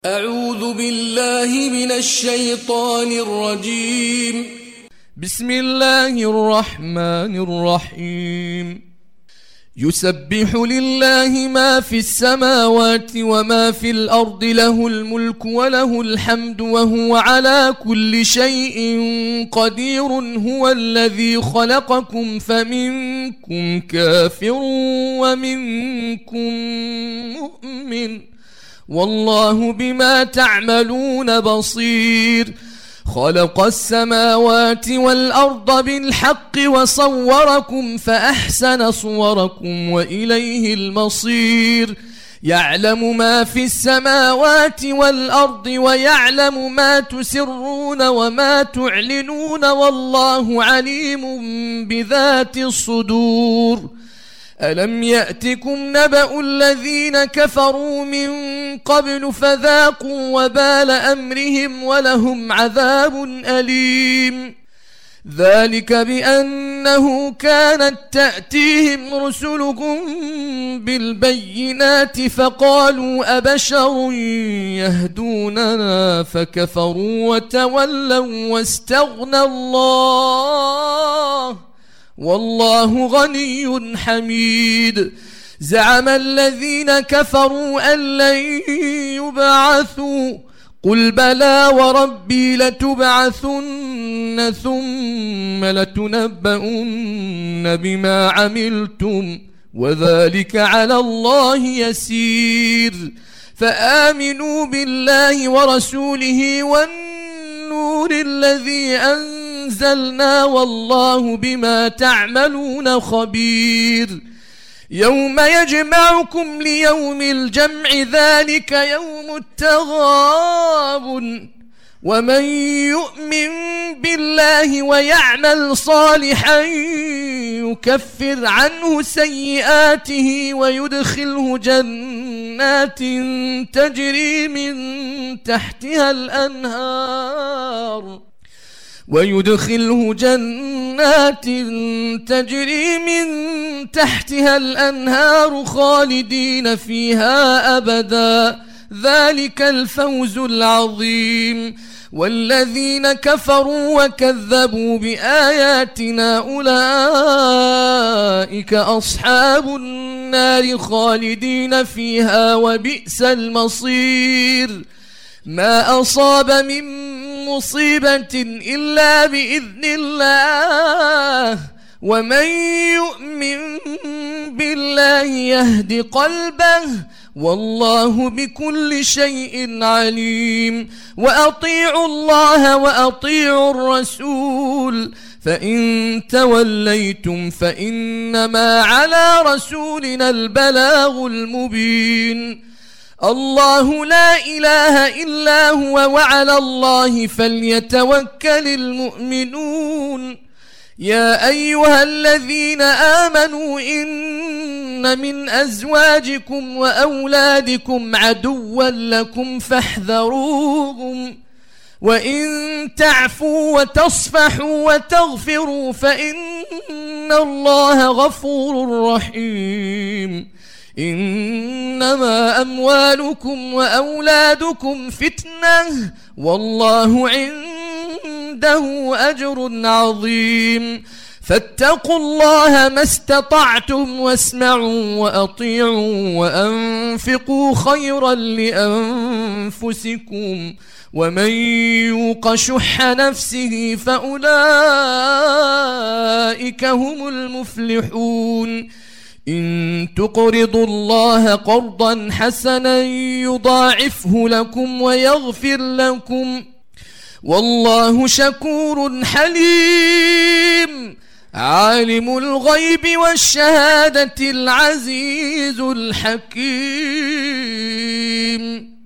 أعوذ بالله من الشيطان الرجيم. بسم الله الرحمن الرحيم. يسبح لله ما في السماوات وما في الأرض، له الملك وله الحمد وهو على كل شيء قدير. هو الذي خلقكم فمنكم كافر ومنكم مؤمن، والله بما تعملون بصير. خلق السماوات والأرض بالحق وصوركم فأحسن صوركم وإليه المصير. يعلم ما في السماوات والأرض ويعلم ما تسرون وما تعلنون، والله عليم بذات الصدور. ألم يأتكم نبأ الذين كفروا من قبل فذاقوا وبال أمرهم ولهم عذاب أليم. ذلك بأنه كانت تأتيهم رسلهم بالبينات فقالوا أبشر يهدوننا فكفروا وتولوا واستغنى الله والله غني حميد. زعم الذين كفروا أن لن يبعثوا، قل بلى وربي لتبعثن ثم لتنبؤن بما عملتم وذلك على الله يسير. فآمنوا بالله ورسوله والنور الذي أنزلنا والله بما تعملون خبير. يوم يجمعكم ليوم الجمع ذلك يوم التغابن، ومن يؤمن بالله ويعمل صالحا يكفر عنه سيئاته ويدخله جنات تجري من تحتها الأنهار خالدين فيها أبدا، ذلك الفوز العظيم. والذين كفروا وكذبوا بآياتنا أولئك أصحاب النار خالدين فيها وبئس المصير. ما أصاب من مصيبة إلا بإذن الله، ومن يؤمن بالله يهد قلبه والله بكل شيء عليم. وأطيعوا الله وأطيعوا الرسول، فإن توليتم فإنما على رسولنا البلاغ المبين. الله لا إله إلا هو وعلى الله فليتوكل المؤمنون. يا أيها الذين آمنوا إن من أزواجكم وأولادكم عدوا لكم فاحذروهم، وإن تعفوا وتصفحوا وتغفروا فإن الله غفور رحيم. إنما أموالكم وأولادكم فتنة والله عنده أجر عظيم. فاتقوا الله ما استطعتم واسمعوا وأطيعوا وأنفقوا خيرا لأنفسكم، ومن يوق شح نفسه فأولئك هم المفلحون. إن تقرضوا الله قرضا حسنا يضاعفه لكم ويغفر لكم والله شكور حليم. عالم الغيب والشهادة العزيز الحكيم.